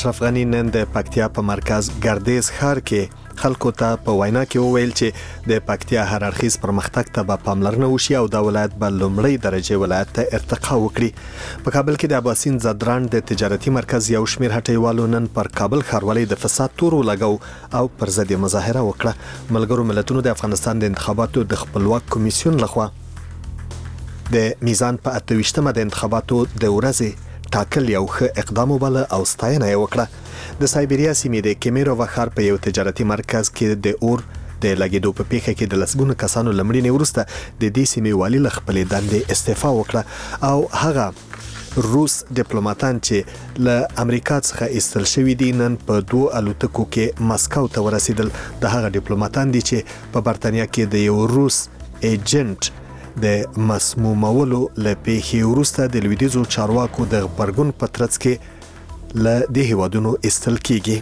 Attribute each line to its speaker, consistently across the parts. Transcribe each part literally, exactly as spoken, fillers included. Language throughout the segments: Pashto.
Speaker 1: اشرف غنی نن د پکتیا په مرکز ګردیز ښار کې خلکو ته په وینا کې وویل چې د پکتیا هر اړخیز پرمختګ ته به پاملرنه وشي او د ولایت به لومړی درجه ولایت ته ارتقا وکړي. په کابل کې د اباسین زدران د تجارتي مرکز یو شمېر هټیوالو نن پر کابل ښاروالۍ د فساد تور ولګاو او پر ضد مظاهره وکړه. ملګرو ملتونو د افغانستان د انتخاباتو د خپلواک کمیسیون لخوا د میزان په اته ویشتمه د انتخاباتو د ورځې ټاکل یو ښه اقدام وباله او ستاینه یې وکړه. د سایبریا سیمې د کیمیروو ښار په یو تجارتي مرکز کې د اور د لګېدو په پیښه کې د لسګونو کسانو له مړینې وروسته د دې سیمې والي له خپلې دندې استعفا وکړه او هغه روس ډیپلوماټان چې له امریکا څخه ایستل شوي دي نن په دوه الوتکو کې مسکو ته ورسېدل. د هغه ډیپلوماټان دي چې په برتانیا کې د یو روس ایجنټ د مسمومولو له پیښې وروسته د لویدیځو چارواکو د غبرګون په ترڅ کې له دې هیوادونو ایستل کیږي.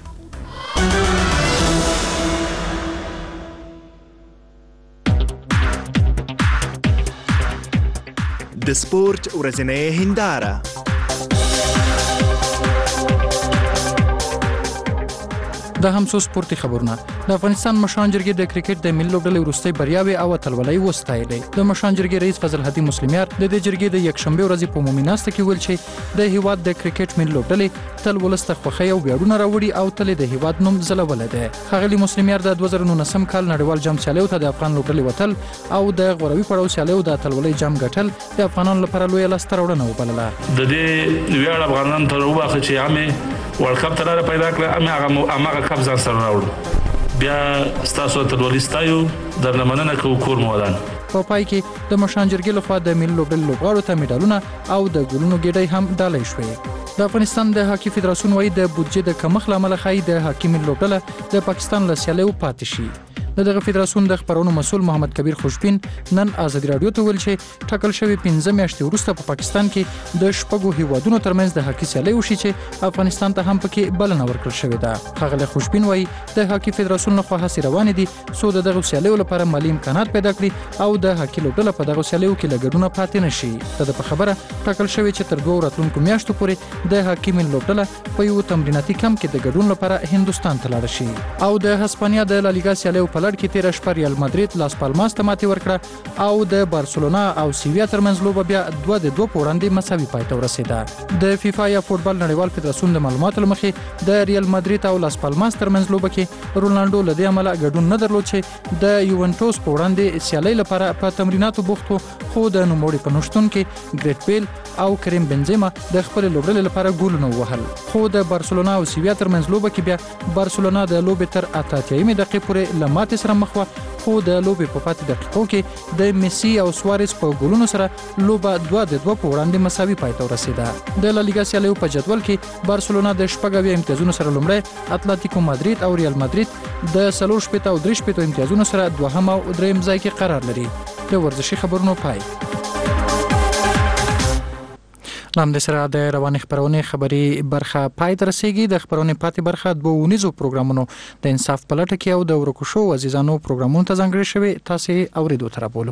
Speaker 2: د سپورت ورځنۍ هنداره
Speaker 3: د همسو سپورتي خبرونه. د افغانستان مشران جرګې د کرکټ د ملي لوبډلې وروستۍ بریاوې او اتلولۍ وستایلې. د مشران جرګې رئیس فضل هدي مسلمیار د دې جرګې د یکشنبه ورځې په عمومي ناسته کې ویل چې د هیواد د کرکټ ملي لوبډلې تل ولسته خوښۍ او ویاړونه راوړي او تل د هیواد نوم ځلولی دی. ښاغلي مسلمیار د دوه زره نولسم کال نړیوال جام سیالیو ته د افغان لوبډلې وتل او د غوروي پړاو سیالیو د اتلولۍ جام ګټل د افغانانو لپاره لویه لاسته راوړنه وبلله.
Speaker 4: د دې ویاړ افغانانو ته وباخه چې عامه ورلد کپ ته پیدا کړه هغه هغه کپ ځان سره راوړو. بیا ستاسو اتلولي ستایو درنه مننه کوو کور مودان.
Speaker 3: په پای کې د مشران جرګې لخوا د ملي لوبډلې لوبغاړو ته میډالونه او د ګلونو ګېډۍ هم ډالۍ شوې. د افغانستان د هاکي فدراسیون وايي د بودجې د کمښت له امله ښایي د هاکي ملي لوبډله د پاکستان له سیالیو پاتې شي. د دغه فدراسیون د خبرونو مسؤل محمد کبیر خوشبین نن آزادي رادیو ته ویل چې ټاکل شوی پنځه میاشتې وروسته په پاکستان کې د شپږو هیوادونو ترمنځ د هاکي سیالۍ وشي چې افغانستان ته هم پکې بلنه ورکړل شوې ده. ښاغلی خوشبین وایي د هاکي فدراسیون لخوا هڅې روانې دي څو د دغو سیالیو لپاره مالي امکانات پیدا کړي او د هاکي لوبډله په دغو سیالیو کې له ګډونه پاتې نه شي. د ده په خبره ټاکل شوی چې تر دوو راتلونکو میاشتو پورې د هاکي ملي لوبډله په یو تمریناتي کمپ کې د ګډون لپاره هندوستان ته لاړه شي. او د هسپانیا د لالیګا سیالیو په لړ کې تېره شپه ریال مادرید لاس پالماس ته ماتې ورکړه او د بارسلونا او سیویا ترمنځ لوبه بیا دوه د دوه په وړاندې مساوي پای ته ورسېده. د فیفا یا فوټبال نړیوال فدراسیون د معلوماتو له مخې د ریال مادرید او لاس پالماس ترمنځ لوبه کې رونالډو له دې امله ګډون نه درلود چې د یوونټوس په وړاندې سیالۍ لپاره په تمریناتو بوخت و، خو د نوموړي په نشتون کې ګریټ بیل او کریم بنزیما د خپلې لوبډلې لپاره ګولونه ووهل. خو د بارسلونا او سیویا ترمنځ لوبه کې بیا بارسلونا د لوبې تر اته اتیایمې دقیقې پورې له ماتې سره مخ وه، خو د لوبې په پاتې دقیقو کې د میسي او سوارز په ګولونو سره لوبه دوه د دوه په وړاندې مساوي پای ته ورسېده. د لالیګا سیالیو په جدول کې بارسلونا د شپږ اویا امتیازونو سره لومړی، اتلتیکو مادرید او ریال مادرید د څلور شپېته او درې شپېتو امتیازونو سره دوهم او درېیم ځای کې قرار لري. د ورزشي خبرونو پای. لامدې سره د روانې خبرونې خبري برخه پای ته رسیږي. د خبرونې پاتې برخه دوه اونیزو پروګرامونو د انصاف په لټه کې او د ورکو شو عزیزانو پروګرامونو ته ځانګړي شوي. تاسې اورېدو ته رابولو.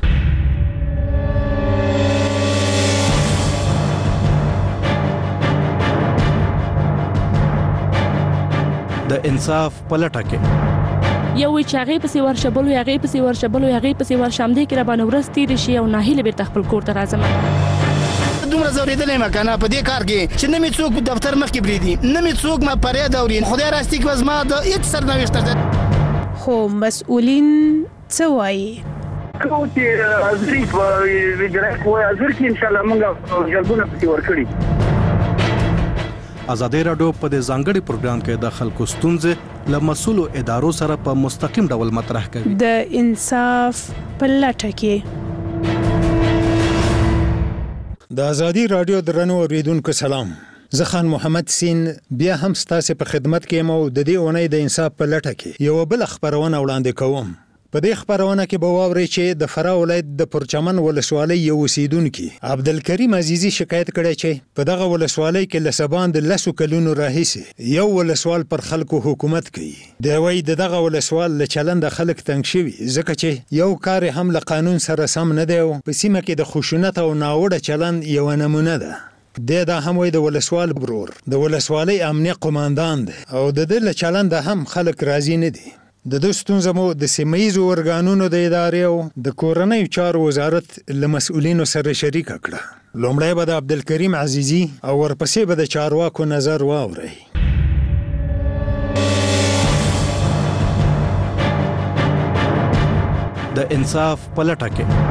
Speaker 5: د انصاف په لټه کې
Speaker 6: یو وی چې هغې پسې ورشه بل وی هغې پسې ورشه بل وی هغې پسې ورشه همدې کې راباندې ورځ تېرې شي او ناهیله بېرته خپل کور ته راځم.
Speaker 7: دومره زورېدلی یم که نه په دې کار کې چې نه مې څوک دفتر مخکې پرېږدي، نه مې څوک ما فریاد اوري. خدای راستي کې به زما د هېڅ سرنوشت ته
Speaker 8: خو مسؤلین څه وایي؟
Speaker 9: کوم چې حاضري په وزارت وایي حاضر کې انشاءالله موږ جلبونه پسې ورکړي.
Speaker 5: ازادي راډیو په دې ځانګړي پروګرام کې د خلکو ستونزې له مسؤلو ادارو سره په مستقیم ډول مطرح کوي.
Speaker 8: د انصاف په لټه کې
Speaker 10: د ازادي راډیو درنو اوریدونکو سلام. زه خان محمد سین بیا هم ستاسو په خدمت کې یم او د دې اونۍ د انصاف په لټه کې یو بل خبرونه وړاندې کوم. په دې خبرونه کې به واورئ چې د فراه ولایت د پرچمن ولسوالۍ یو اوسیدونکي عبدالکریم عزیزي شکایت کړی چې په دغه ولسوالۍ کې له سبان د لسو کلونو راهیسې یو ولسوال پر خلکو حکومت کوي. دی وایي د دغه ولسوال له چلنده خلک تنګ شوي ځکه چې یو کار هم له قانون سره سم نه دی او په سیمه کې د خشونت او ناوړه چلند یوه نمونه ده. د دا هم وای د ولسوال برور د ولسوالۍ امنیه قوماندان دی او د دې له چلند هم خلک راضي نه دي. د دوه ستونزه مو د سیمه‌ییزو ارګانونو د ادارې او د کورنیو چارو وزارت له مسؤلینو سره شریک کړه. لومړی به د عبدالکریم عزیزي او ورپسې به د چارواکو نظر واورئ.
Speaker 5: د انصاف په لټه کې.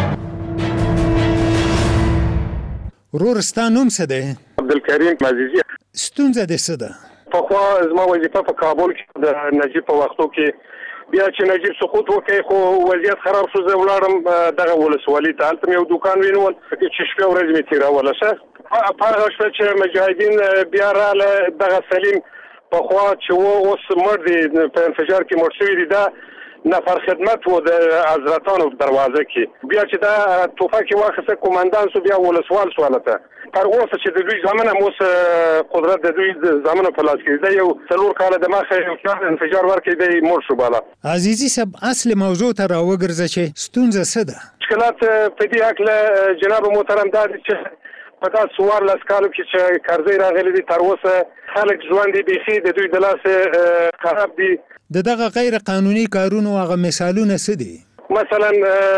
Speaker 10: ورور ستا نوم څه دی؟
Speaker 11: عبدالکریم عزیزي.
Speaker 10: ستونزه دې څه ده؟
Speaker 11: پخوا زما وظیفه په کابل کې د نجیب په وختو کې بیا چې نجیب سقوط وکړي خو وضعیت خراب شو. زه ولاړم دغه ولسوالۍ ته، هلته مې یو دوکان ونیول چې شپې ورځې مې تېروله. ښه په هغه شپه چې مجاهدین بیا راغله دغه سلیم پخوا چې و اوس مړ دی په انفجار کې مړ شوي دي، دا نفر خدمت و د حضرتانو دروازه کې. بیا چې دا توفک یې واخیسته کومندان سو، بیا ولسوال شو هلته. تر اوسه چې د دوی زامن هم اوس قدرت د دوی زامنو په لاس کې دی. یو څلور کاله دماغه یو چا انفجار ورکړی دی، مړ شو بالا.
Speaker 10: عزیزي صاحب اصل موضوع ته راوګرځه چې ستونزه څه ده؟
Speaker 11: مشکلات په دې هکله جناب محترم دا دي چې په داسې څوارلس کالو کې چې کرزی راغلی دی تر اوسه خلک ژوند یې بیخي د دوی د لاسه خراب دي.
Speaker 10: د دغه غیر قانوني کارونو هغه مثالونه څه دي؟
Speaker 11: مثلا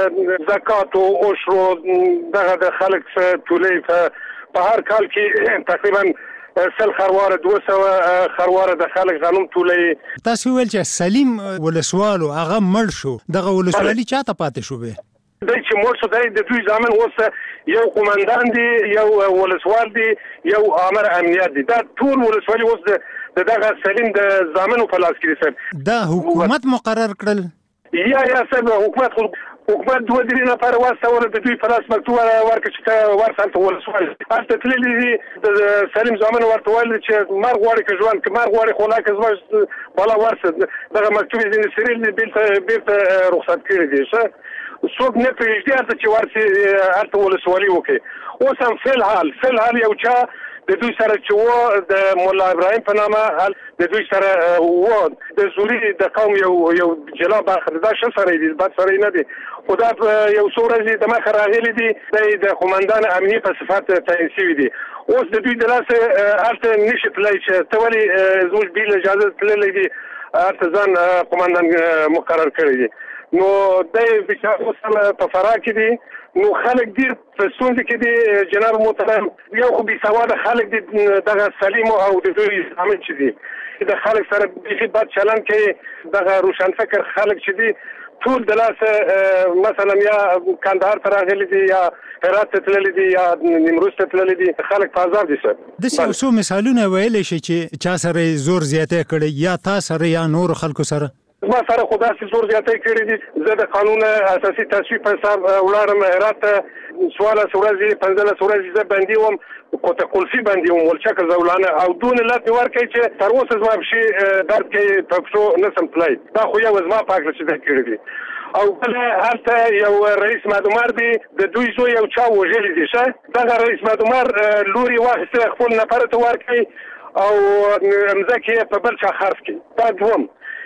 Speaker 11: زکات او عشر دغه د خلک ټولې په هر کال کې تقریبا سل خرواره دوه سوه خرواره د خلک غنم ټولې.
Speaker 10: تاسو ویل چې سلیم ولسوالو هغه مړ شو، دغه ولسوالي چاته پاتې شو به؟
Speaker 11: دی چې مړ شو دی د دوی زامن اوس یو قومندان دی، یو ولسوال دی، یو امر امنیت دی. دا ټول ولسوالي اوس د دغه سلیم د زامنو په لاس کې دي.
Speaker 10: دا حکومت مقرر کړل؟
Speaker 11: یا یا صاحب حکومت حکومت دوه درې نفر واستول د دوی په لاس مکتوب ورکړ چې ورسره ته ولسوال هلته تللي دي. د سلیم زامن ورته ویل چې مرګ غواړي که ژوند که مرګ غواړي خو لا که زما بالا ورسه دغه مکتوب یې ځینې سریل دي بېرته بېرته رخصت کړي دي. ښه څوک نه پرېږدي هلته چې ورسې هلته ولسوالي وکړي. اوس هم فی الحال فی الحال یو چا د دوی سره چې و د مولا ابراهیم په نامه د دوی سره و د زوري د قوم یو یو جلا برخه دا ښه سړی دی، بد سړی نه دی. خو دا یو څو ورځې د مخه راغلی دي دی د قومندان امنیه په صفت تعیین شوي دي. اوس د دوی د لاسه هلته نشي تللی چې ته ولې زموږ بېل اجازه تللی دي هلته ځان قومندان مقرر کړی دی. نو دی بیچاره اوس هم په فراه کې دی. نو خلک ډېر په ستونزه کې دي جناب محترم. یو خو بې سواده خلک دي دغه سلیمو او د دوی زامن چې دي د خلک سره بیخي بد چلند کوي. دغه روشنفکر خلک چې دي ټول د لاسه مثلا یا کندهار ته راغلي دي یا هرات ته تللي دي یا نیمروز ته تللي دي. خلک په عذاب دي. صاحب
Speaker 10: داسې یو څو مثالونه ویلی شي چې چا سره زور زیاتی کړی یا تا سره یا نورو خلکو سره؟
Speaker 11: ما سره خو داسې زور زیاتی کړي دي. زه د قانون اساسي تصویب په حساب ولاړم هرات ته څوارلس ورځې پنځلس ورځې زه بندي وم، کوټه قلفي بندي وم ولچکه زولانه او دون لات مې ورکړی چې تر اوسه زما پښې درد کوي په پښو نسم تللی. دا خو یو زما په هکله چې دا کړي دي. او بله هلته یو رئیس مادومار دی د دوی زوی یو چا وژلی دی. ښه دغه رئیس مادومار لور یې واخیسته خپل نفرو ته ورکړي او مځکې یې په بل چا خرڅ کړي. دا دوم.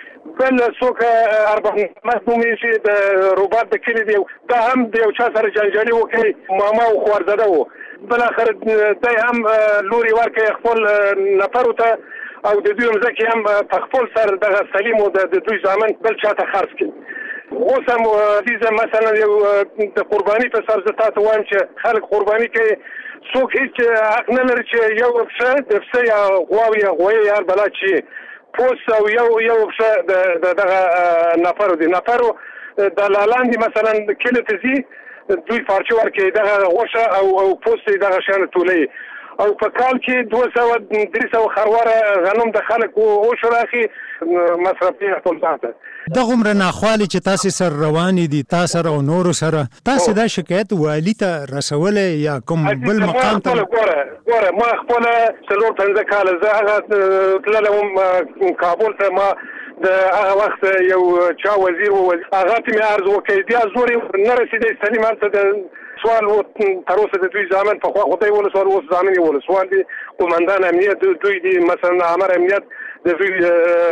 Speaker 11: بل څوک اربع محمود چې د روبات د کلی دی دا هم د یو چا سره جنجالي وکړي ماما او خوارزده و. بالاخره دی هم لوري ورکړي خپل نفرو ته او د دوی مځکې هم په خپل سر دغه سلیم او د دوی زامن بل چا ته خرڅ کړي. اوس هم دیزه مثلا یو د قرباني په سر زه تاسو وایم چې خلک قرباني کوي. څوک هېڅ حق نه لري چې یو پسه د پسه یا غواوې یا غویې یا هر بلا چې پوست او یو یو پسه د دغه نفرو دي. نفرو دلالان دي مثلا کلي ته ځي دوی پارچه ورکوي دغه غوښه او او پوست یې دغه شیان ټولوي او په کال کې دوه سوه درې سوه خرواره غنم د خلکو عشر اخي مصرف یې خپل ځان ته.
Speaker 10: دغومره ناخوالې چې تاسې سره روانې دي تا سره او نورو سره تاسې دا شکایت والي ته رسولی یا کوم بل مقام ته؟
Speaker 11: ګوره ګوره ما خپله څلور پنځه کاله زه هغه تللی وم کابل ته. ما د هغه وخت یو چا وزیر و هغه ته مې عرض وکړی بیا زور یې نه رسېدی سلیم هلته د سوال و تر اوسه د دوی زامن پخوا خو دی ولسوال اوس زامن یې ولسوال دي قومندان امنیت دوی دي مثلا امر امنیت د دوی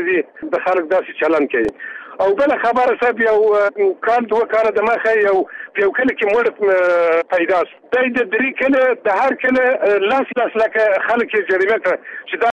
Speaker 11: د خلک داسې چلند کوي. او بله خبره صاحب یو کال دوه کاله د مخه یو په یو کله کې مړ پیدا شو د درې کله د هر کله لاس لاس لکه خلک جریمه کړ چې